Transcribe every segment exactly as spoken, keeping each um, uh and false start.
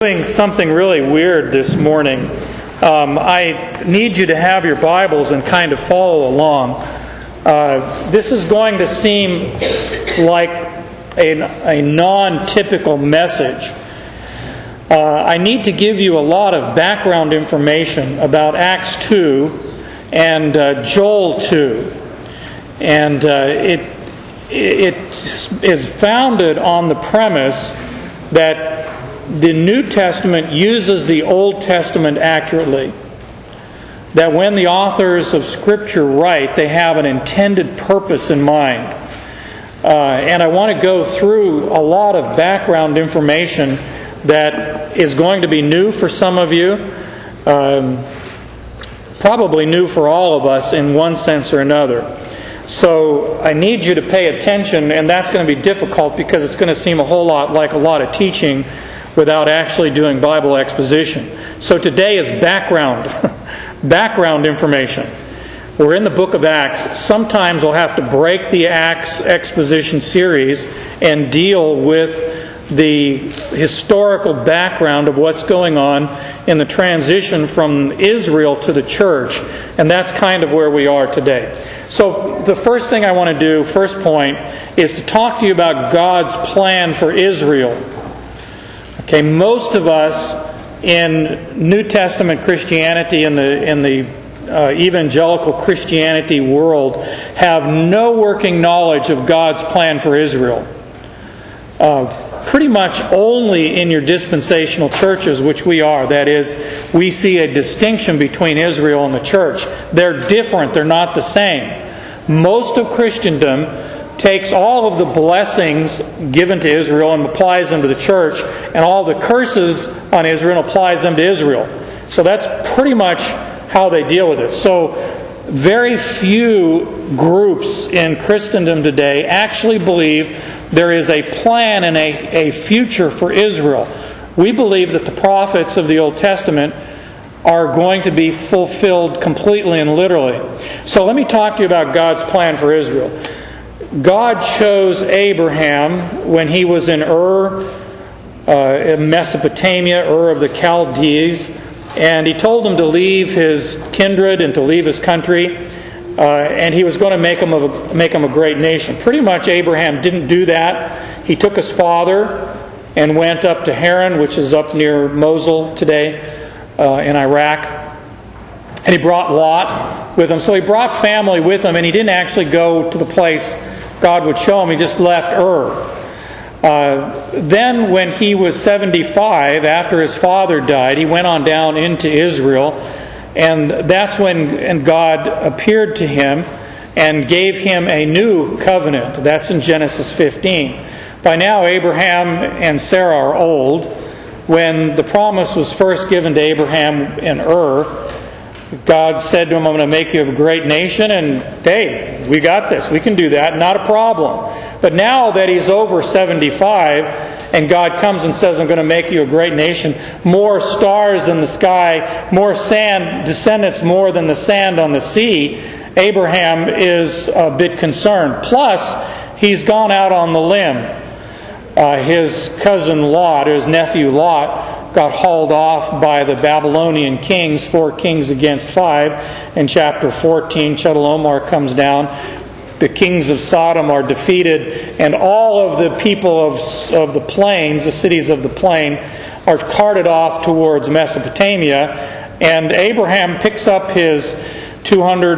Doing something really weird this morning. Um, I need you to have your Bibles and kind of follow along. Uh, this is going to seem like a, a non-typical message. Uh, I need to give you a lot of background information about Acts two and uh, Joel two. And uh, it, it is founded on the premise that the New Testament uses the Old Testament accurately. That when the authors of Scripture write, they have an intended purpose in mind. Uh, and I want to go through a lot of background information that is going to be new for some of you. Um, probably new for all of us in one sense or another. So I need you to pay attention, and that's going to be difficult because it's going to seem a whole lot like a lot of teaching without actually doing Bible exposition. So today is background, background information. We're in the book of Acts. Sometimes we'll have to break the Acts exposition series and deal with the historical background of what's going on in the transition from Israel to the church. And that's kind of where we are today. So the first thing I want to do, first point, is to talk to you about God's plan for Israel. Okay, most of us in New Testament Christianity, in the in the uh, evangelical Christianity world, have no working knowledge of God's plan for Israel. Uh, pretty much only in your dispensational churches, which we are. That is, we see a distinction between Israel and the church. They're different. They're not the same. Most of Christendom takes all of the blessings given to Israel and applies them to the church, and all the curses on Israel and applies them to Israel. So that's pretty much how they deal with it. So very few groups in Christendom today actually believe there is a plan and a, a future for Israel. We believe that the prophets of the Old Testament are going to be fulfilled completely and literally. So let me talk to you about God's plan for Israel. God chose Abraham when he was in Ur, uh, in Mesopotamia, Ur of the Chaldees, and he told him to leave his kindred and to leave his country, uh, and he was going to make him a, make him a great nation. Pretty much Abraham didn't do that. He took his father and went up to Haran, which is up near Mosul today uh, in Iraq. And he brought Lot with him. So he brought family with him, and he didn't actually go to the place God would show him. He just left Ur. Uh, then when he was seventy-five, after his father died, he went on down into Israel. And that's when and God appeared to him and gave him a new covenant. That's in Genesis fifteen. By now, Abraham and Sarah are old. When the promise was first given to Abraham in Ur, God said to him, I'm going to make you a great nation, and hey, we got this. We can do that. Not a problem. But now that he's over seventy-five, and God comes and says, I'm going to make you a great nation, more stars in the sky, more sand, descendants more than the sand on the sea, Abraham is a bit concerned. Plus, he's gone out on the limb. Uh, his cousin Lot, his nephew Lot, got hauled off by the Babylonian kings, four kings against five. In chapter fourteen, Chedorlaomer comes down. The kings of Sodom are defeated, and all of the people of, of the plains, the cities of the plain, are carted off towards Mesopotamia. And Abraham picks up his two hundred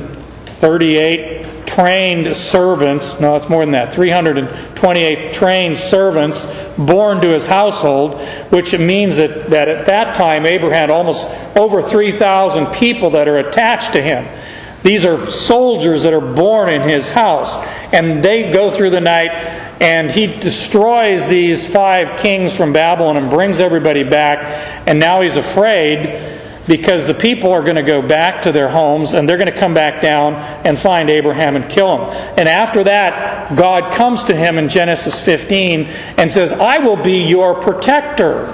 thirty-eight trained servants, no, it's more than that, three hundred twenty-eight trained servants born to his household, which means that, that at that time Abraham had almost over three thousand people that are attached to him. These are soldiers that are born in his house. And they go through the night, and he destroys these five kings from Babylon and brings everybody back. And now he's afraid because the people are going to go back to their homes, and they're going to come back down and find Abraham and kill him. And after that, God comes to him in Genesis fifteen and says, I will be your protector.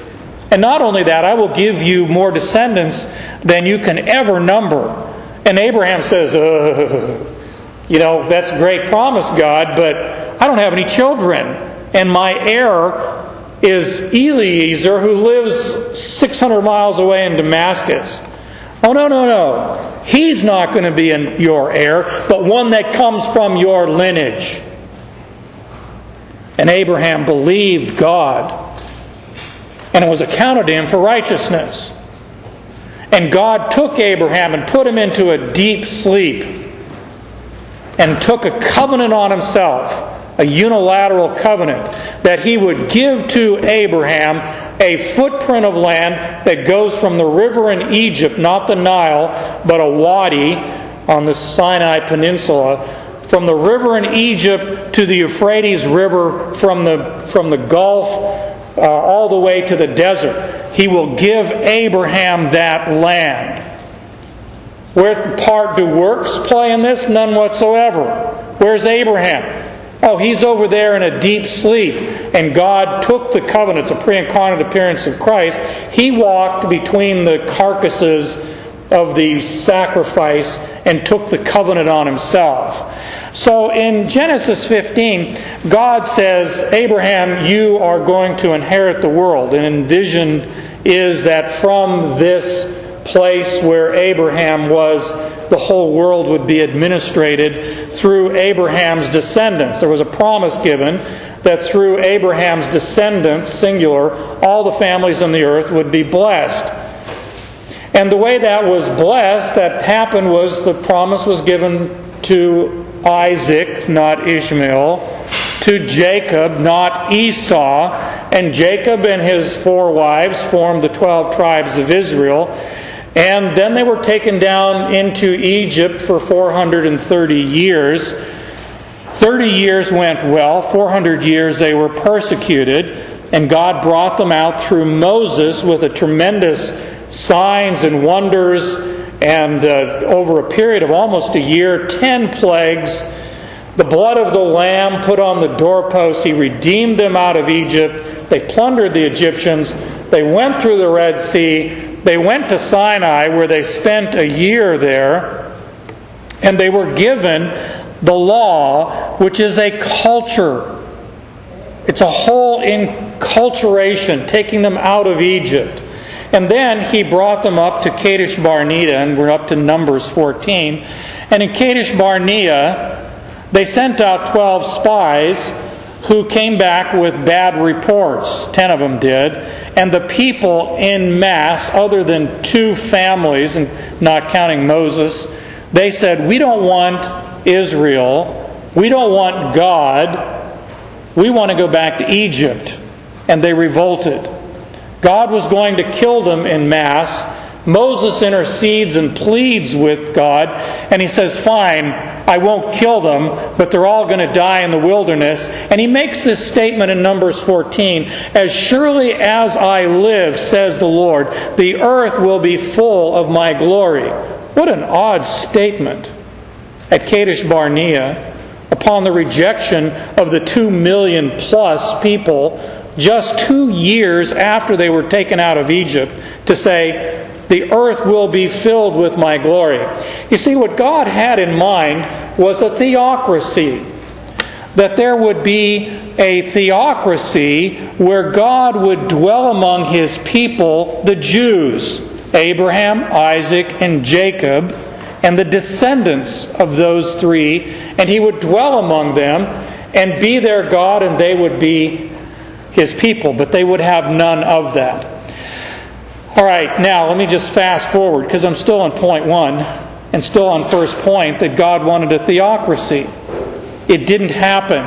And not only that, I will give you more descendants than you can ever number. And Abraham says, uh, you know, that's a great promise, God, but I don't have any children. And my heir is Eliezer, who lives six hundred miles away in Damascus. Oh, no, no, no. He's not going to be in your heir, but one that comes from your lineage. And Abraham believed God, and it was accounted to him for righteousness. And God took Abraham and put him into a deep sleep, and took a covenant on himself, a unilateral covenant, that he would give to Abraham a footprint of land that goes from the river in Egypt, not the Nile, but a wadi on the Sinai Peninsula, from the river in Egypt to the Euphrates River, from the from the Gulf uh, all the way to the desert. He will give Abraham that land. Where part do works play in this? None whatsoever. Where's Abraham? Oh, he's over there in a deep sleep. And God took the covenant. It's a pre-incarnate appearance of Christ. He walked between the carcasses of the sacrifice and took the covenant on himself. So in Genesis fifteen, God says, Abraham, you are going to inherit the world. And envision is that from this place where Abraham was, the whole world would be administrated through Abraham's descendants. There was a promise given that through Abraham's descendants, singular, all the families on the earth would be blessed. And the way that was blessed, that happened, was the promise was given to Isaac, not Ishmael, to Jacob, not Esau, and Jacob and his four wives formed the twelve tribes of Israel. And then they were taken down into Egypt for four hundred thirty years. thirty years went well. four hundred years they were persecuted. And God brought them out through Moses with a tremendous signs and wonders. And uh, over a period of almost a year, ten plagues. The blood of the Lamb put on the doorposts. He redeemed them out of Egypt. They plundered the Egyptians. They went through the Red Sea. They went to Sinai, where they spent a year there, and they were given the law, which is a culture. It's a whole enculturation, taking them out of Egypt. And then he brought them up to Kadesh Barnea, and we're up to Numbers fourteen. And in Kadesh Barnea, they sent out twelve spies who came back with bad reports. Ten of them did. And the people en masse, other than two families, and not counting Moses, they said, we don't want Israel. We don't want God. We want to go back to Egypt. And they revolted. God was going to kill them en masse. Moses intercedes and pleads with God, and he says, fine, I won't kill them, but they're all going to die in the wilderness. And he makes this statement in Numbers fourteen, as surely as I live, says the Lord, the earth will be full of my glory. What an odd statement at Kadesh Barnea, upon the rejection of the two million plus people just two years after they were taken out of Egypt, to say, the earth will be filled with my glory. You see, what God had in mind was a theocracy. That there would be a theocracy where God would dwell among His people, the Jews, Abraham, Isaac, and Jacob, and the descendants of those three, and He would dwell among them and be their God, and they would be His people, but they would have none of that. All right, now let me just fast forward, because I'm still on point one and still on first point, that God wanted a theocracy. It didn't happen.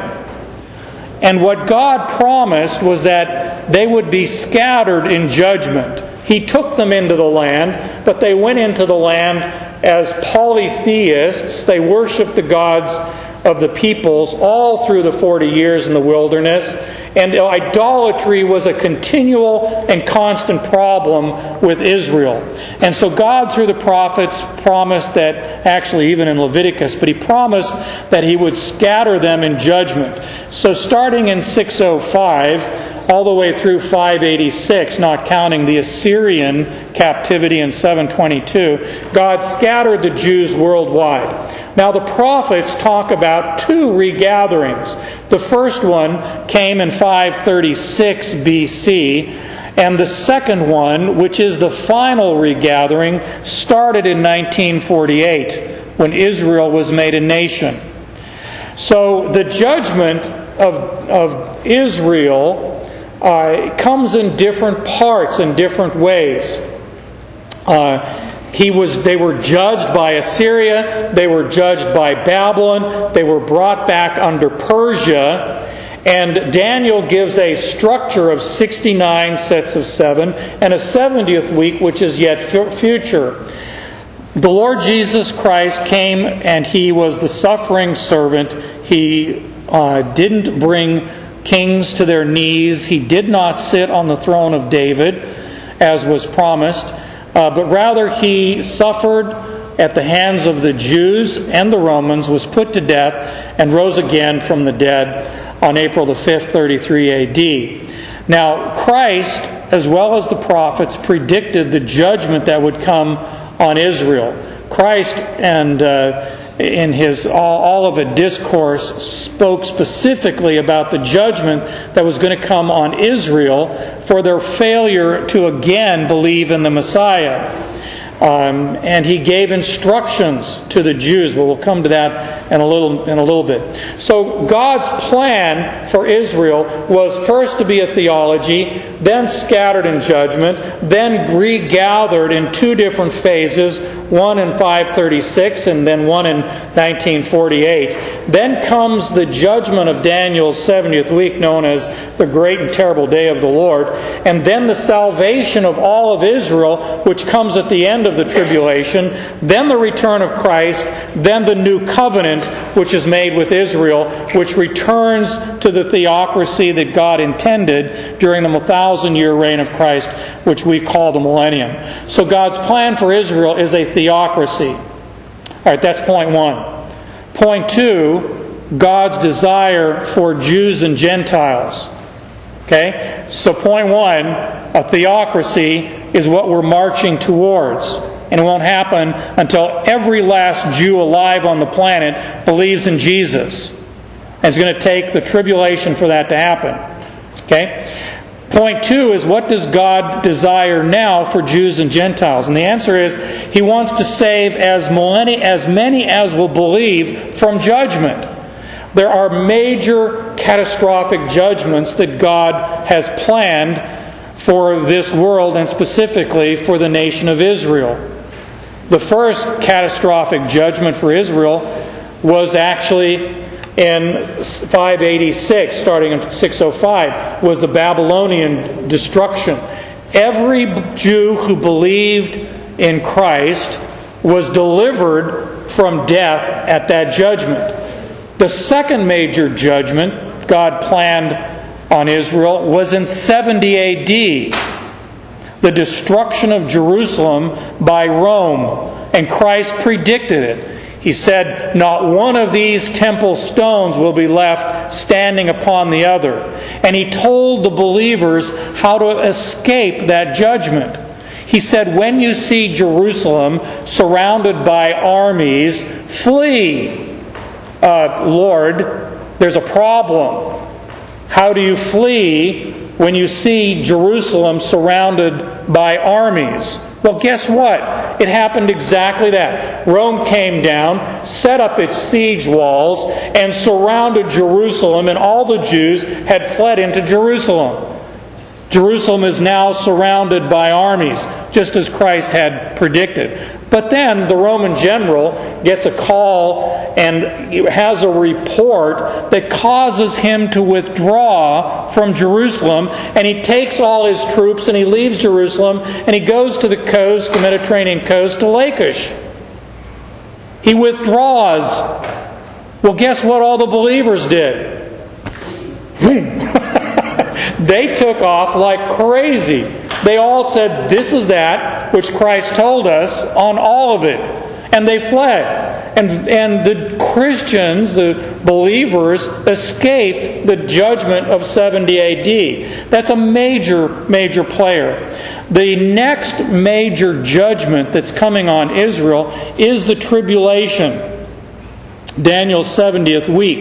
And what God promised was that they would be scattered in judgment. He took them into the land, but they went into the land as polytheists. They worshiped the gods of the peoples all through the forty years in the wilderness. And idolatry was a continual and constant problem with Israel. And so God, through the prophets, promised that, actually even in Leviticus, but He promised that He would scatter them in judgment. So starting in six oh five, all the way through five eighty-six, not counting the Assyrian captivity in seven twenty-two, God scattered the Jews worldwide. Now the prophets talk about two regatherings. The first one came in five thirty-six B C, and the second one, which is the final regathering, started in nineteen forty-eight, when Israel was made a nation. So the judgment of, of Israel uh, comes in different parts, in different ways. Uh, He was, they were judged by Assyria, they were judged by Babylon, they were brought back under Persia, and Daniel gives a structure of sixty-nine sets of seven, and a seventieth week which is yet future. The Lord Jesus Christ came and He was the suffering servant. He uh, didn't bring kings to their knees. He did not sit on the throne of David, as was promised. Uh, but rather He suffered at the hands of the Jews and the Romans, was put to death, and rose again from the dead on April the fifth, thirty-three A D. Now, Christ, as well as the prophets, predicted the judgment that would come on Israel. Christ, and uh, in his all, all of a discourse, spoke specifically about the judgment that was going to come on Israel for their failure to again believe in the Messiah. Um, and He gave instructions to the Jews. But we'll come to that in a little in a little bit. So God's plan for Israel was first to be a theology, then scattered in judgment, then regathered in two different phases, one in five thirty-six and then one in nineteen forty-eight. Then comes the judgment of Daniel's seventieth week, known as the great and terrible day of the Lord, and then the salvation of all of Israel, which comes at the end of the tribulation, then the return of Christ, then the new covenant which is made with Israel, which returns to the theocracy that God intended during the thousand-year reign of Christ, which we call the millennium. So God's plan for Israel is a theocracy. All right, that's point one. Point two, God's desire for Jews and Gentiles. Okay? So point one, a theocracy is what we're marching towards. And it won't happen until every last Jew alive on the planet believes in Jesus. And it's going to take the tribulation for that to happen. Okay? Point two is, what does God desire now for Jews and Gentiles? And the answer is, He wants to save as many as, many as will believe from judgment. There are major catastrophic judgments that God has planned for this world, and specifically for the nation of Israel. The first catastrophic judgment for Israel was actually in five eighty-six, starting in six oh five, was the Babylonian destruction. Every Jew who believed in Christ was delivered from death at that judgment. The second major judgment God planned on Israel was in seventy A D, the destruction of Jerusalem by Rome, and Christ predicted it. He said, "Not one of these temple stones will be left standing upon the other." And He told the believers how to escape that judgment. He said, "When you see Jerusalem surrounded by armies, flee." Uh, Lord, there's a problem. How do you flee when you see Jerusalem surrounded by armies? Well, guess what? It happened exactly that. Rome came down, set up its siege walls, and surrounded Jerusalem, and all the Jews had fled into Jerusalem. Jerusalem is now surrounded by armies, just as Christ had predicted. But then the Roman general gets a call and has a report that causes him to withdraw from Jerusalem, and he takes all his troops and he leaves Jerusalem and he goes to the coast, the Mediterranean coast, to Lachish. He withdraws. Well, guess what all the believers did? They took off like crazy. They all said, "This is that which Christ told us," on all of it. And they fled. And, and the Christians, the believers, escaped the judgment of seventy A D. That's a major, major player. The next major judgment that's coming on Israel is the tribulation. Daniel's seventieth week.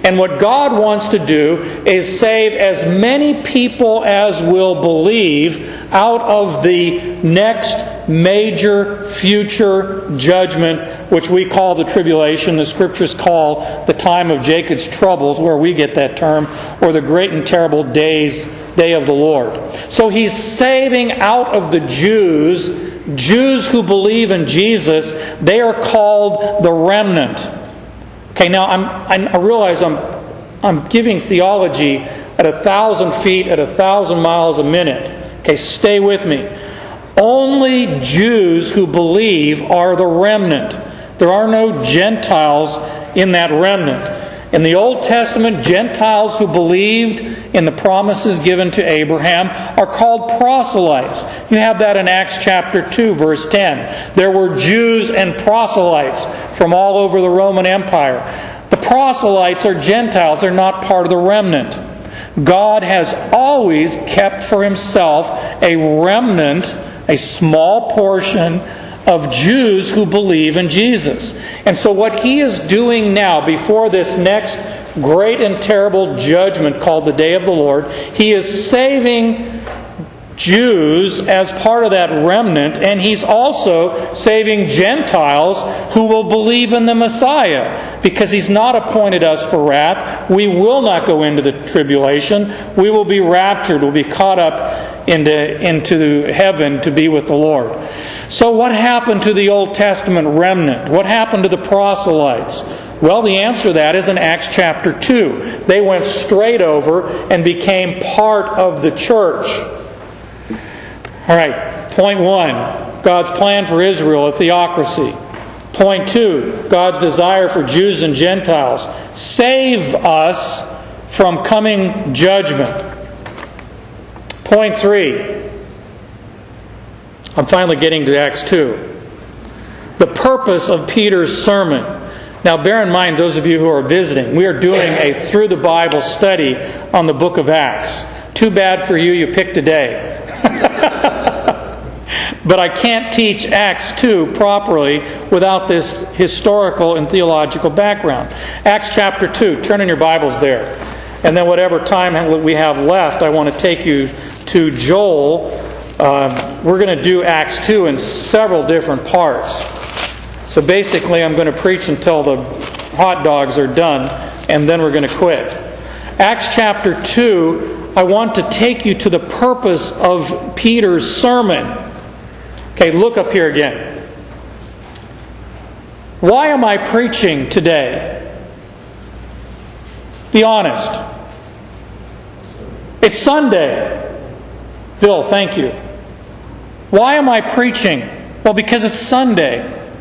And what God wants to do is save as many people as will believe out of the next major future judgment, which we call the tribulation. The Scriptures call the time of Jacob's troubles, where we get that term, or the great and terrible days, day of the Lord. So He's saving out of the Jews, Jews who believe in Jesus. They are called the remnant. Okay, now I'm, I realize I'm, I'm giving theology at a thousand feet, at a thousand miles a minute. Okay, stay with me. Only Jews who believe are the remnant. There are no Gentiles in that remnant. In the Old Testament, Gentiles who believed in the promises given to Abraham are called proselytes. You have that in Acts chapter two, verse ten. There were Jews and proselytes from all over the Roman Empire. The proselytes are Gentiles. They're not part of the remnant. God has always kept for Himself a remnant, a small portion of Jews who believe in Jesus. And so what He is doing now, before this next great and terrible judgment called the Day of the Lord, He is saving Jews as part of that remnant, and He's also saving Gentiles who will believe in the Messiah, because He's not appointed us for wrath. We will not go into the tribulation. We will be raptured. We'll be caught up into, into heaven to be with the Lord. So what happened to the Old Testament remnant? What happened to the proselytes? Well, the answer to that is in Acts chapter two. They went straight over and became part of the church. All right, point one, God's plan for Israel, a theocracy. Point two, God's desire for Jews and Gentiles. Save us from coming judgment. Point three, I'm finally getting to Acts two. The purpose of Peter's sermon. Now bear in mind, those of you who are visiting, we are doing a Through the Bible study on the book of Acts. Too bad for you, you picked today. But I can't teach Acts two properly without this historical and theological background. Acts chapter two, turn in your Bibles there. And then whatever time we have left, I want to take you to Joel. Uh, we're going to do Acts two in several different parts. So basically I'm going to preach until the hot dogs are done, and then we're going to quit. Acts chapter two, I want to take you to the purpose of Peter's sermon. Okay, look up here again. Why am I preaching today? Be honest. It's Sunday. Bill, thank you. Why am I preaching? Well, because it's Sunday.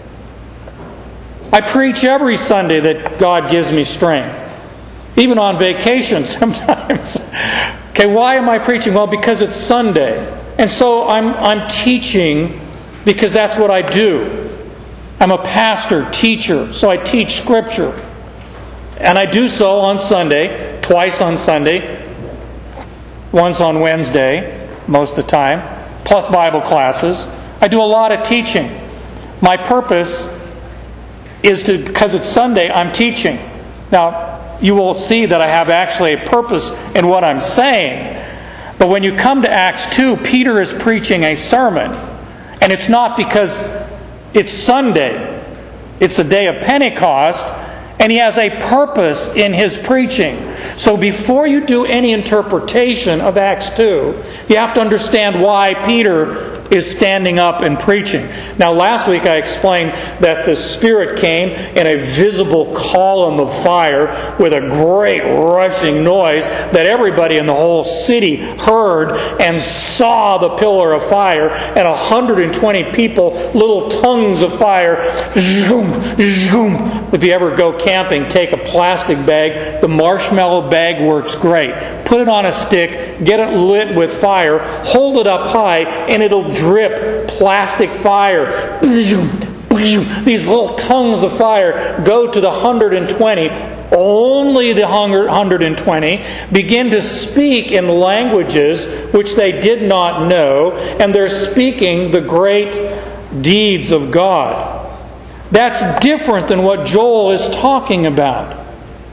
I preach every Sunday that God gives me strength. Even on vacation sometimes. Okay, why am I preaching? Well, because it's Sunday. And so I'm I'm teaching because that's what I do. I'm a pastor, teacher, so I teach Scripture. And I do so on Sunday, twice on Sunday, once on Wednesday, most of the time, plus Bible classes. I do a lot of teaching. My purpose is to, because it's Sunday, I'm teaching. Now, you will see that I have actually a purpose in what I'm saying. But when you come to Acts two, Peter is preaching a sermon. And it's not because it's Sunday. It's the day of Pentecost. And he has a purpose in his preaching. So before you do any interpretation of Acts two, you have to understand why Peter is standing up and preaching. Now, last week I explained that the Spirit came in a visible column of fire with a great rushing noise that everybody in the whole city heard and saw the pillar of fire, and one hundred twenty people, little tongues of fire, zoom, zoom. If you ever go camping, take a plastic bag. The marshmallow bag works great. Put it on a stick, get it lit with fire, hold it up high, and it'll drip plastic fire. These little tongues of fire go to the one hundred twenty. Only the one hundred twenty begin to speak in languages which they did not know, and they're speaking the great deeds of God. That's different than what Joel is talking about.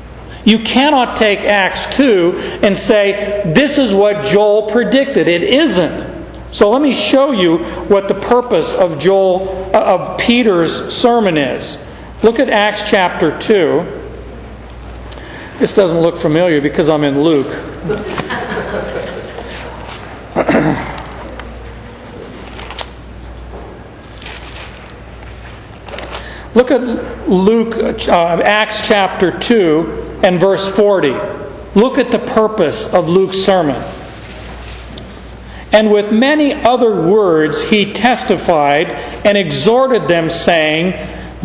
You cannot take Acts two and say, this is what Joel predicted. It isn't. So let me show you what the purpose of Joel, of Peter's sermon is. Look at Acts chapter two. This doesn't look familiar because I'm in Luke. Look at Luke, uh, Acts chapter two and verse forty. Look at the purpose of Luke's sermon. And with many other words he testified and exhorted them, saying,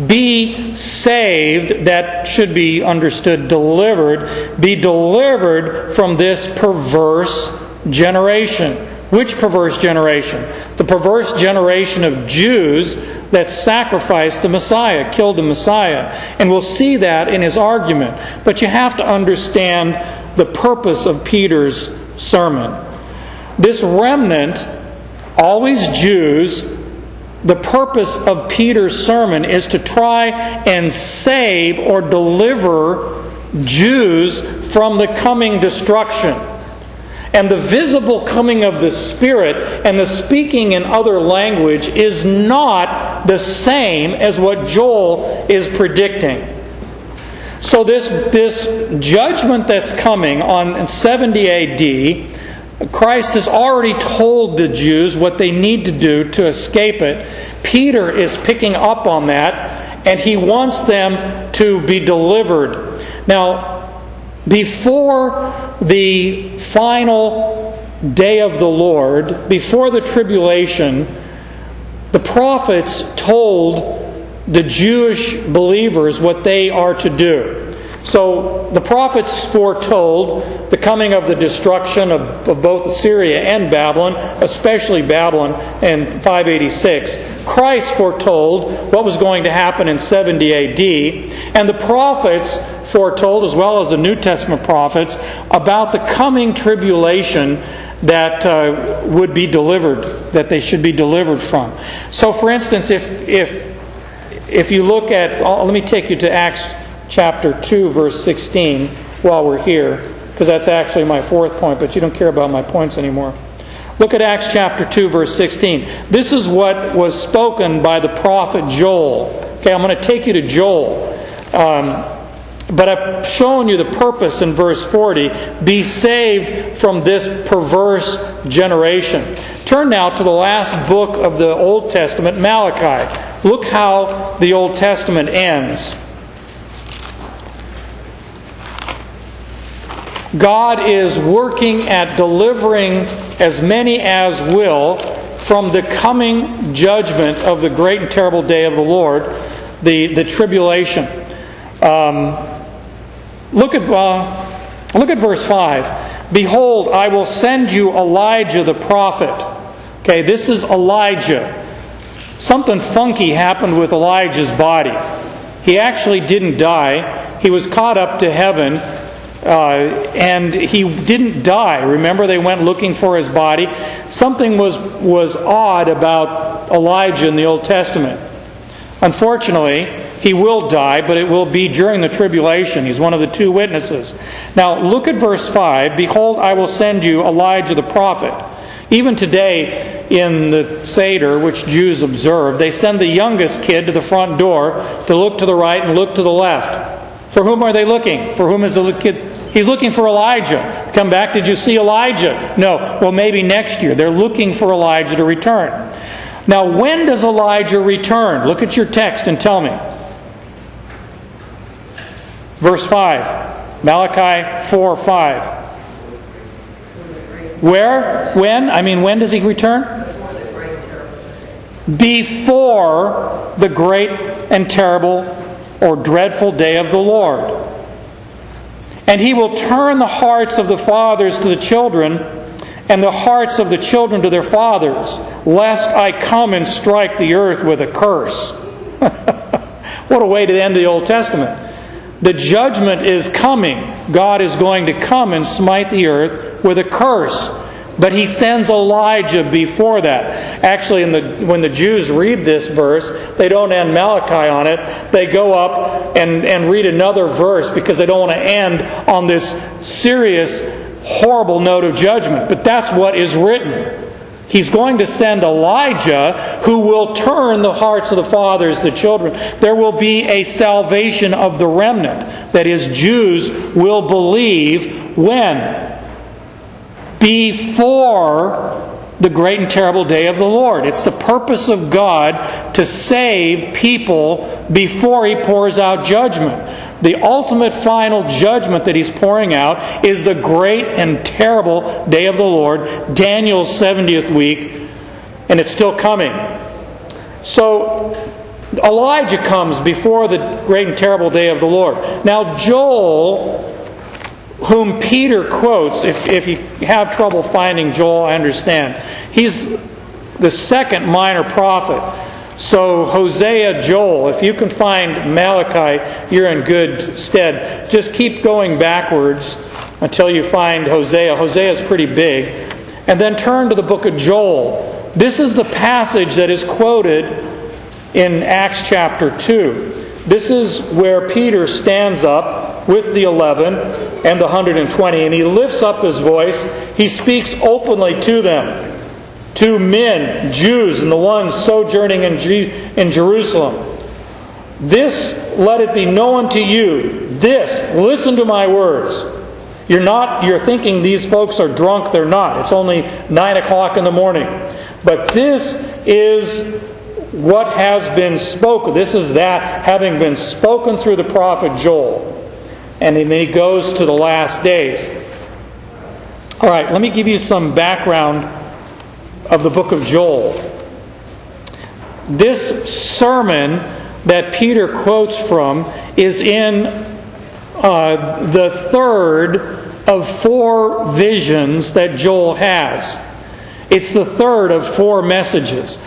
be saved, that should be understood delivered, be delivered from this perverse generation. Which perverse generation? The perverse generation of Jews that sacrificed the Messiah, killed the Messiah. And we'll see that in his argument. But you have to understand the purpose of Peter's sermon. This remnant, always Jews, the purpose of Peter's sermon is to try and save or deliver Jews from the coming destruction. And the visible coming of the Spirit and the speaking in other language is not the same as what Joel is predicting. So this, this judgment that's coming on seventy A D, Christ has already told the Jews what they need to do to escape it. Peter is picking up on that, and he wants them to be delivered. Now, before the final day of the Lord, before the tribulation, the prophets told the Jewish believers what they are to do. So the prophets foretold the coming of the destruction of, of both Assyria and Babylon, especially Babylon in five eighty-six. Christ foretold what was going to happen in seventy A D. And the prophets foretold, as well as the New Testament prophets, about the coming tribulation that uh, would be delivered, that they should be delivered from. So for instance, if if if you look at, oh, let me take you to Acts chapter two, verse sixteen, while we're here, because that's actually my fourth point, but you don't care about my points anymore. Look at Acts chapter two, verse sixteen. This is what was spoken by the prophet Joel. Okay, I'm going to take you to Joel. Um, but I've shown you the purpose in verse forty. Be saved from this perverse generation. Turn now to the last book of the Old Testament, Malachi. Look how the Old Testament ends. God is working at delivering as many as will from the coming judgment of the great and terrible day of the Lord, the, the tribulation. Um, look at uh, look at verse five. Behold, I will send you Elijah the prophet. Okay, this is Elijah. Something funky happened with Elijah's body. He actually didn't die. He was caught up to heaven. Uh, and he didn't die. Remember, they went looking for his body. Something was, was odd about Elijah in the Old Testament. Unfortunately, he will die, but it will be during the tribulation. He's one of the two witnesses. Now, look at verse five. Behold, I will send you Elijah the prophet. Even today, in the Seder, which Jews observe, they send the youngest kid to the front door to look to the right and look to the left. For whom are they looking? For whom is the kid? He's looking for Elijah. Come back, did you see Elijah? No. Well, maybe next year. They're looking for Elijah to return. Now, when does Elijah return? Look at your text and tell me. Verse five. Malachi four five. Where? When? I mean, when does he return? Before the great and terrible or dreadful day of the Lord. And he will turn the hearts of the fathers to the children, and the hearts of the children to their fathers, lest I come and strike the earth with a curse. What a way to end the Old Testament. The judgment is coming. God is going to come and smite the earth with a curse. But he sends Elijah before that. Actually, in the, when the Jews read this verse, they don't end Malachi on it. They go up and, and read another verse because they don't want to end on this serious, horrible note of judgment. But that's what is written. He's going to send Elijah, who will turn the hearts of the fathers to children. There will be a salvation of the remnant. That is, Jews will believe when? Before the great and terrible day of the Lord. It's the purpose of God to save people before He pours out judgment. The ultimate final judgment that He's pouring out is the great and terrible day of the Lord, Daniel's seventieth week, and it's still coming. So Elijah comes before the great and terrible day of the Lord. Now Joel, whom Peter quotes, if, if you have trouble finding Joel, I understand. He's the second minor prophet. So Hosea, Joel, if you can find Malachi, you're in good stead. Just keep going backwards until you find Hosea. Hosea is pretty big. And then turn to the book of Joel. This is the passage that is quoted in Acts chapter two. This is where Peter stands up with the eleven and the one hundred twenty, and he lifts up his voice. He speaks openly to them, to men, Jews, and the ones sojourning in, G- in Jerusalem. This let it be known to you. This, listen to my words. You're not, you're thinking these folks are drunk. They're not. It's only nine o'clock in the morning. But this is what has been spoken. This is that having been spoken through the prophet Joel. And then he goes to the last days. All right, let me give you some background of the book of Joel. This sermon that Peter quotes from is in uh, the third of four visions that Joel has. It's the third of four messages.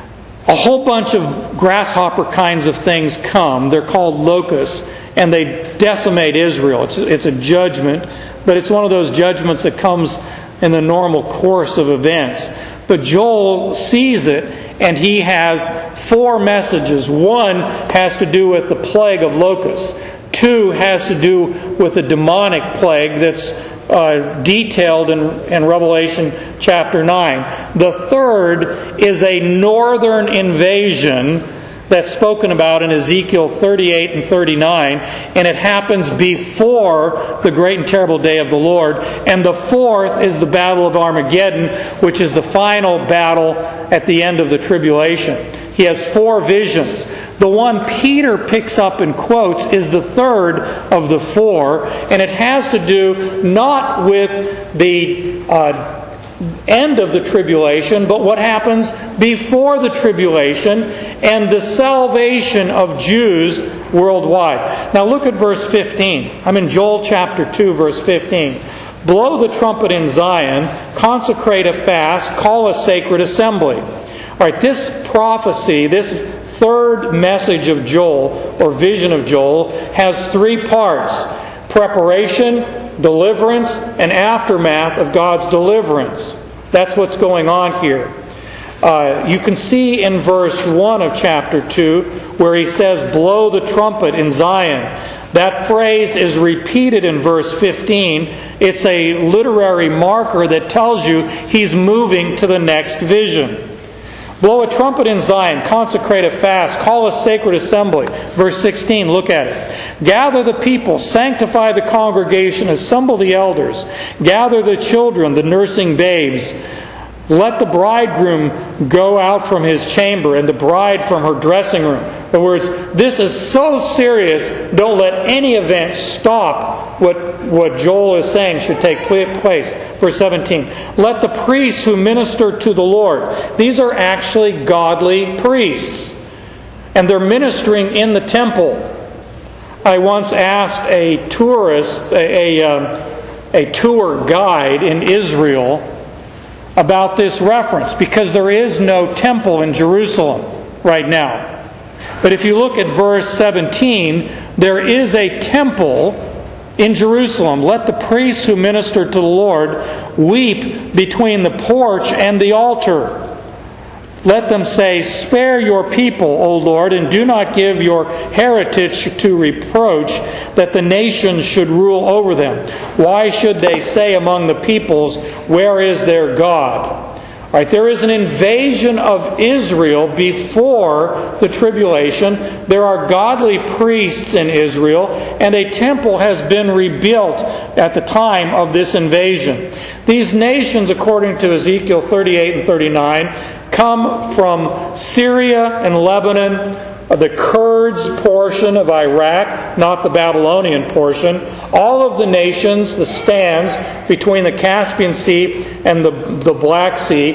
A whole bunch of grasshopper kinds of things come. They're called locusts, and they decimate Israel. It's, it's a judgment, but it's one of those judgments that comes in the normal course of events. But Joel sees it, and he has four messages. One has to do with the plague of locusts. Two has to do with the demonic plague that's uh, detailed in, in Revelation chapter nine. The third is a northern invasion that's spoken about in Ezekiel thirty-eight and thirty-nine, and it happens before the great and terrible day of the Lord. And the fourth is the Battle of Armageddon, which is the final battle at the end of the tribulation. He has four visions. The one Peter picks up and quotes is the third of the four, and it has to do not with the uh, end of the tribulation, but what happens before the tribulation and the salvation of Jews worldwide. Now look at verse fifteen. I'm in Joel chapter two, verse fifteen. Blow the trumpet in Zion, consecrate a fast, call a sacred assembly. All right, this prophecy, this third message of Joel, or vision of Joel, has three parts: preparation, deliverance, and aftermath of God's deliverance. That's what's going on here. Uh, you can see in verse one of chapter two where he says, blow the trumpet in Zion. That phrase is repeated in verse fifteen. It's a literary marker that tells you he's moving to the next vision. Blow a trumpet in Zion, consecrate a fast, call a sacred assembly. Verse sixteen, look at it. Gather the people, sanctify the congregation, assemble the elders, gather the children, the nursing babes. Let the bridegroom go out from his chamber and the bride from her dressing room. In other words, this is so serious, don't let any event stop what, what Joel is saying should take place. Verse seventeen, let the priests who minister to the Lord. These are actually godly priests, and they're ministering in the temple. I once asked a tourist, a, a, um, a tour guide in Israel, about this reference, because there is no temple in Jerusalem right now. But if you look at verse seventeen, there is a temple in Jerusalem. Let the priests who minister to the Lord weep between the porch and the altar. Let them say, spare your people, O Lord, and do not give your heritage to reproach, that the nations should rule over them. Why should they say among the peoples, where is their God? All right, there is an invasion of Israel before the tribulation. There are godly priests in Israel, and a temple has been rebuilt at the time of this invasion. These nations, according to Ezekiel thirty-eight and thirty-nine, come from Syria and Lebanon, the Kurds portion of Iraq, not the Babylonian portion, all of the nations, the stands between the Caspian Sea and the, the Black Sea,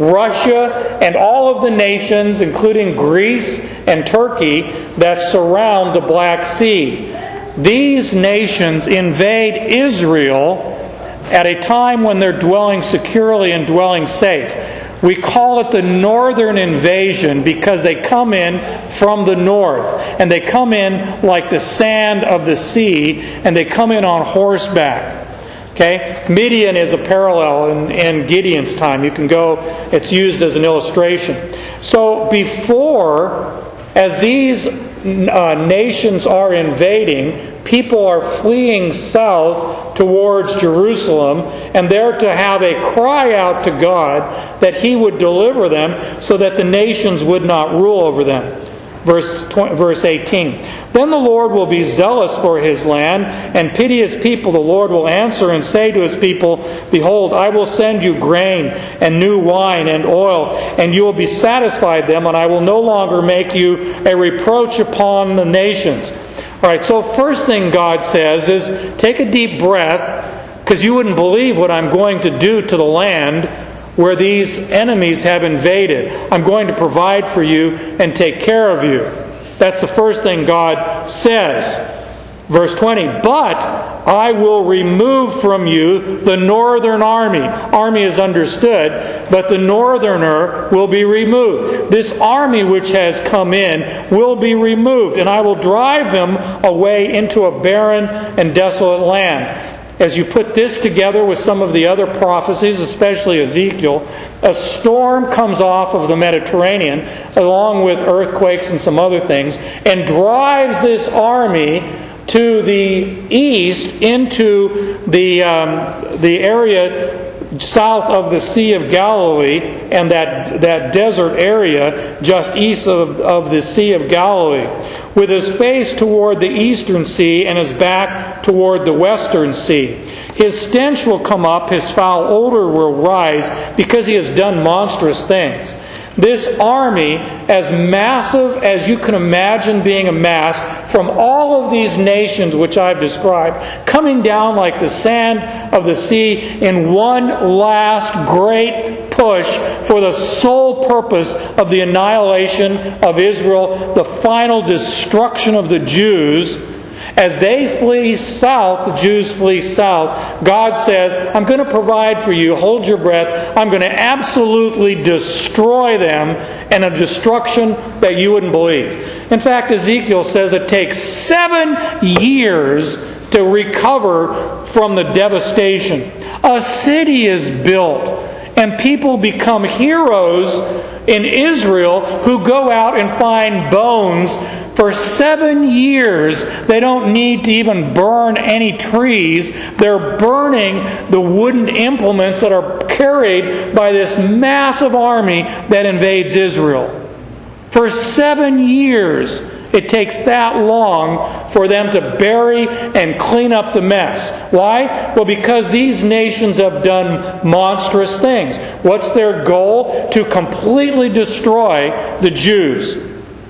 Russia, and all of the nations, including Greece and Turkey, that surround the Black Sea. These nations invade Israel at a time when they're dwelling securely and dwelling safe. We call it the northern invasion because they come in from the north. And they come in like the sand of the sea, and they come in on horseback. Okay? Midian is a parallel in, in Gideon's time. You can go, it's used as an illustration. So before, as these uh, nations are invading, people are fleeing south towards Jerusalem, and they're to have a cry out to God that He would deliver them so that the nations would not rule over them. Verse twenty, verse eighteen. Then the Lord will be zealous for His land and pity His people. The Lord will answer and say to His people, behold, I will send you grain and new wine and oil, and you will be satisfied them, and I will no longer make you a reproach upon the nations. All right, so first thing God says is, take a deep breath, because you wouldn't believe what I'm going to do to the land where these enemies have invaded. I'm going to provide for you and take care of you. That's the first thing God says. Verse twenty, but I will remove from you the northern army. Army is understood, but the northerner will be removed. This army which has come in will be removed, and I will drive them away into a barren and desolate land. As you put this together with some of the other prophecies, especially Ezekiel, a storm comes off of the Mediterranean, along with earthquakes and some other things, and drives this army to the east into the um, the area south of the Sea of Galilee and that, that desert area just east of, of the Sea of Galilee, with his face toward the eastern sea and his back toward the western sea. His stench will come up, his foul odor will rise, because he has done monstrous things. This army, as massive as you can imagine being amassed from all of these nations which I've described, coming down like the sand of the sea in one last great push for the sole purpose of the annihilation of Israel, the final destruction of the Jews. As they flee south, the Jews flee south, God says, I'm going to provide for you, hold your breath, I'm going to absolutely destroy them, and a destruction that you wouldn't believe. In fact, Ezekiel says it takes seven years to recover from the devastation. A city is built, and people become heroes in Israel who go out and find bones. For seven years, they don't need to even burn any trees. They're burning the wooden implements that are carried by this massive army that invades Israel. For seven years, it takes that long for them to bury and clean up the mess. Why? Well, because these nations have done monstrous things. What's their goal? To completely destroy the Jews.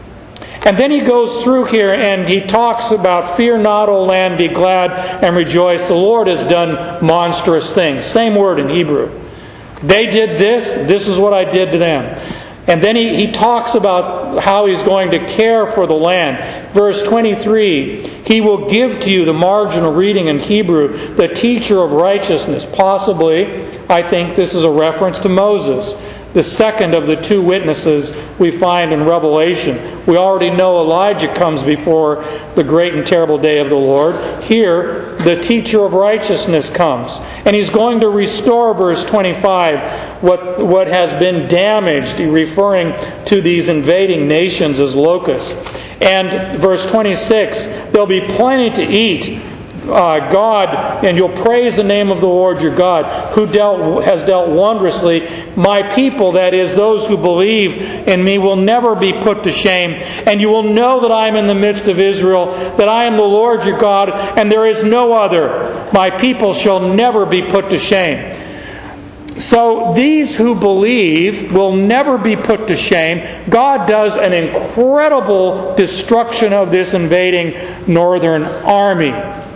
And then he goes through here and he talks about, fear not, O land, be glad and rejoice. The Lord has done monstrous things. Same word in Hebrew. They did this, this is what I did to them. And then he, he talks about how he's going to care for the land. Verse twenty-three, He will give to you, the marginal reading in Hebrew, the teacher of righteousness. Possibly, I think this is a reference to Moses. the second of the two witnesses we find in Revelation. We already know Elijah comes before the great and terrible day of the Lord. Here, the teacher of righteousness comes. And he's going to restore, verse twenty-five, what, what has been damaged, referring to these invading nations as locusts. And verse twenty-six, there'll be plenty to eat. Uh, God, and you'll praise the name of the Lord your God, who dealt has dealt wondrously. My people, that is, those who believe in me, will never be put to shame. And you will know that I am in the midst of Israel, that I am the Lord your God, and there is no other. My people shall never be put to shame. So these who believe will never be put to shame. God does an incredible destruction of this invading northern army.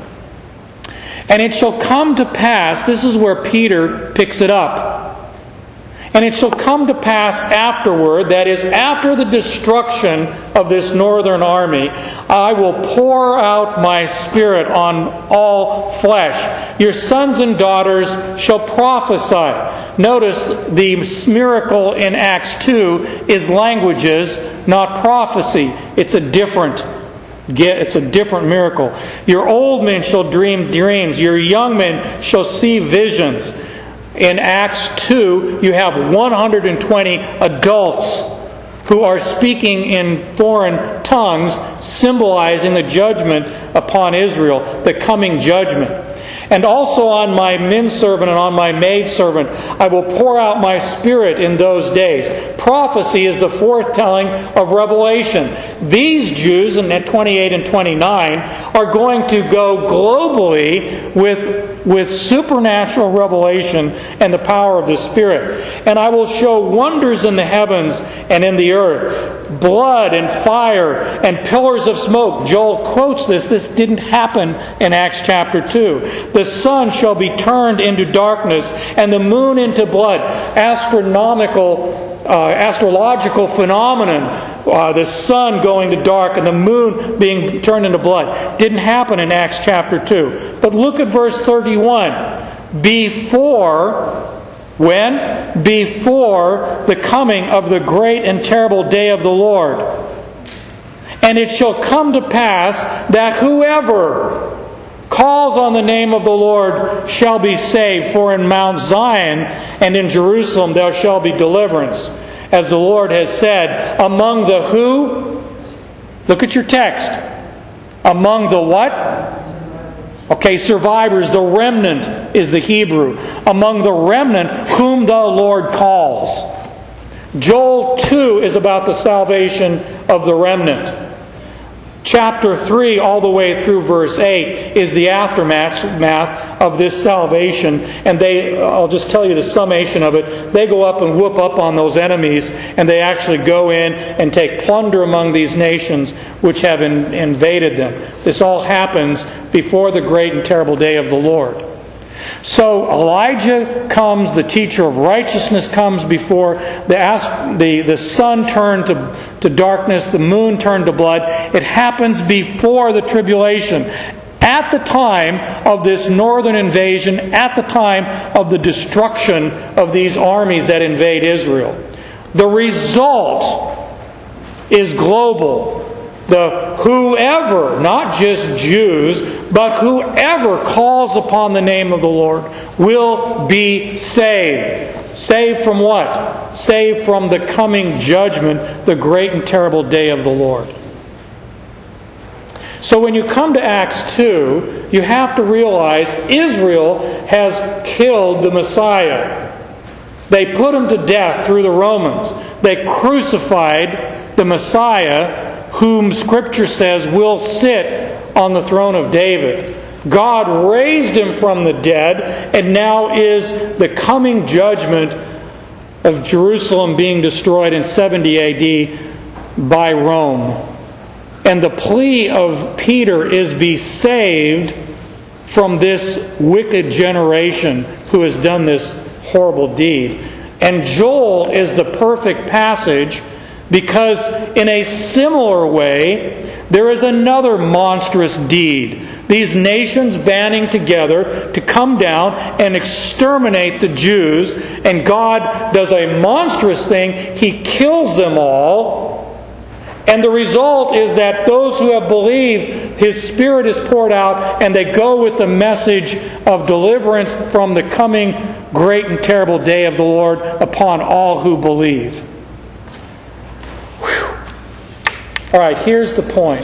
And it shall come to pass, this is where Peter picks it up. And it shall come to pass afterward, that is, after the destruction of this northern army, I will pour out my Spirit on all flesh. Your sons and daughters shall prophesy. Notice the miracle in Acts two is languages, not prophecy. It's a different It's a different miracle. Your old men shall dream dreams. Your young men shall see visions. In Acts two, you have one hundred twenty adults who are speaking in foreign tongues, symbolizing the judgment upon Israel, the coming judgment. And also on my menservant and on my maidservant I will pour out my Spirit in those days. Prophecy is the foretelling of Revelation. These Jews, in twenty-eight and twenty-nine, are going to go globally with, with supernatural revelation and the power of the Spirit. And I will show wonders in the heavens and in the earth, blood and fire and pillars of smoke. Joel quotes this. This didn't happen in Acts chapter two. The sun shall be turned into darkness and the moon into blood. Astronomical, uh, astrological phenomenon. Uh, the sun going to dark and the moon being turned into blood. Didn't happen in Acts chapter two. But look at verse thirty-one. Before, when? Before the coming of the great and terrible day of the Lord. And it shall come to pass that whoever calls on the name of the Lord shall be saved. For in Mount Zion and in Jerusalem there shall be deliverance. As the Lord has said, among the who? Look at your text. Among the what? Okay, survivors. The remnant is the Hebrew. Among the remnant whom the Lord calls. Joel two is about the salvation of the remnant. Chapter three, all the way through verse eight, is the aftermath of this salvation. And they, I'll just tell you the summation of it. They go up and whoop up on those enemies, and they actually go in and take plunder among these nations which have in, invaded them. This all happens before the great and terrible day of the Lord. So Elijah comes, the teacher of righteousness comes before the, the, the sun turned to, to darkness, the moon turned to blood. It happens before the tribulation. At the time of this northern invasion, at the time of the destruction of these armies that invade Israel. The result is global. The whoever, not just Jews, but whoever calls upon the name of the Lord will be saved. Saved from what? Saved from the coming judgment, the great and terrible day of the Lord. So when you come to Acts two, you have to realize Israel has killed the Messiah. They put him to death through the Romans. They crucified the Messiah, whom Scripture says will sit on the throne of David. God raised him from the dead, and now is the coming judgment of Jerusalem being destroyed in seventy A D by Rome. And the plea of Peter is, be saved from this wicked generation who has done this horrible deed. And Joel is the perfect passage, because in a similar way, there is another monstrous deed These nations banding together to come down and exterminate the Jews. And God does a monstrous thing. He kills them all. And the result is that those who have believed, His Spirit is poured out, and they go with the message of deliverance from the coming great and terrible day of the Lord upon all who believe. Whew. All right, here's the point.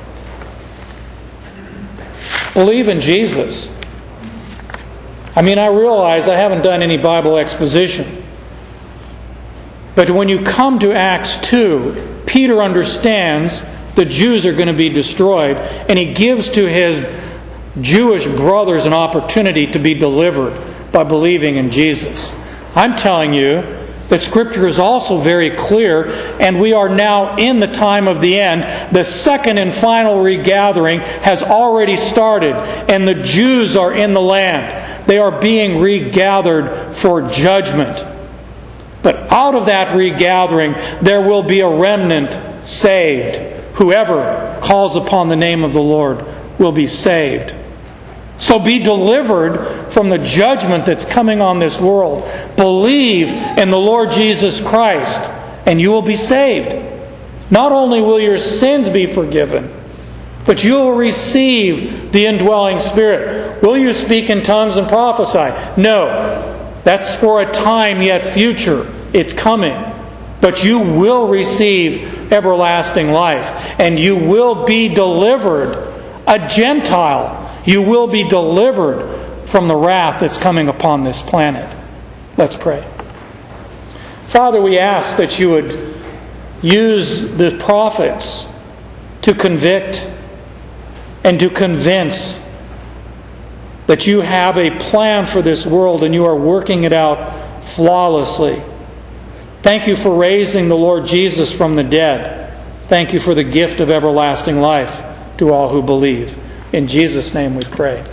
Believe in Jesus. I mean, I realize I haven't done any Bible exposition. But when you come to Acts two, Peter understands the Jews are going to be destroyed, and he gives to his Jewish brothers an opportunity to be delivered by believing in Jesus. I'm telling you that Scripture is also very clear, and we are now in the time of the end. The second and final regathering has already started, and the Jews are in the land. They are being regathered for judgment. But out of that regathering, there will be a remnant saved. Whoever calls upon the name of the Lord will be saved. So be delivered from the judgment that's coming on this world. Believe in the Lord Jesus Christ, and you will be saved. Not only will your sins be forgiven, but you will receive the indwelling Spirit. Will you speak in tongues and prophesy? No. That's for a time yet future. It's coming. But you will receive everlasting life. And you will be delivered. A Gentile. You will be delivered from the wrath that's coming upon this planet. Let's pray. Father, we ask that you would use the prophets to convict and to convince that you have a plan for this world and you are working it out flawlessly. Thank you for raising the Lord Jesus from the dead. Thank you for the gift of everlasting life to all who believe. In Jesus' name we pray.